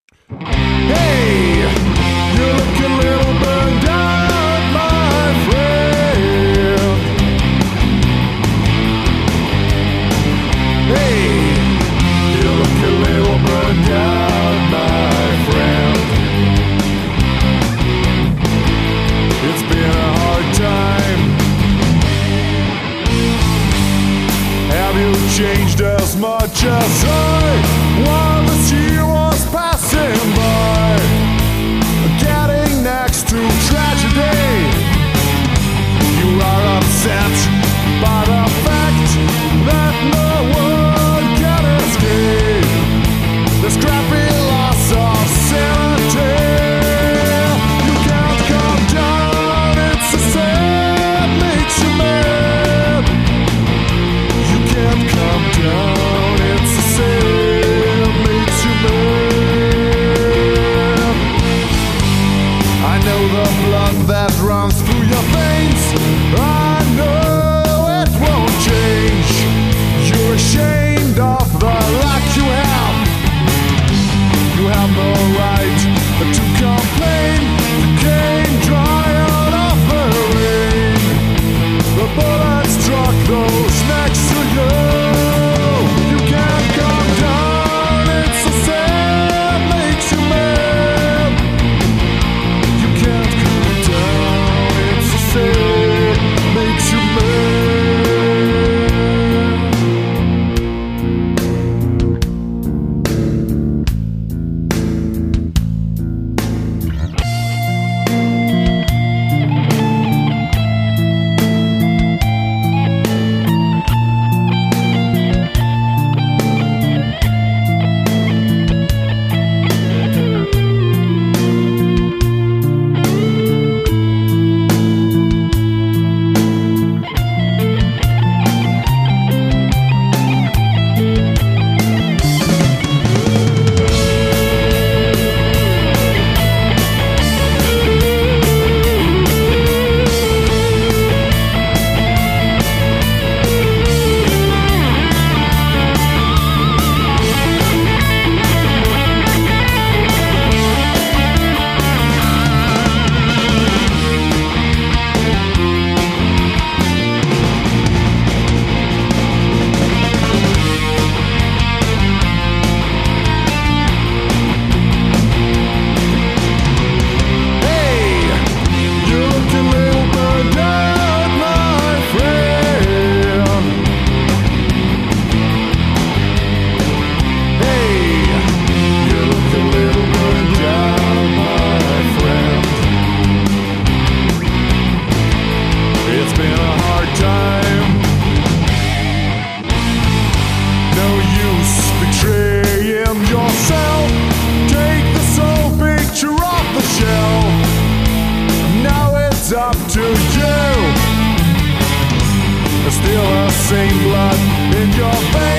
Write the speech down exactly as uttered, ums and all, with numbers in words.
Hey, you look a little burned out, my friend. Hey, you look a little burned out, my friend. It's been a hard time. Have you changed as much as I? While this year was passing by, getting next to tragedy, you are upset by the fact that no one can escape the scrappy loss of sanity. You can't come down, it's a sad makes you mad. You can't come down, it's a sad makes you mad. I know the blood that runs through your veins, I know it won't change. You're ashamed of the luck you have. You have no right to complain. You came dry out of the rain. The bullet struck those next to you. You can't come down, it's a sad makes you mad. You can't come down, it's a sad makes you mad. Up to you. Still the same blood in your veins.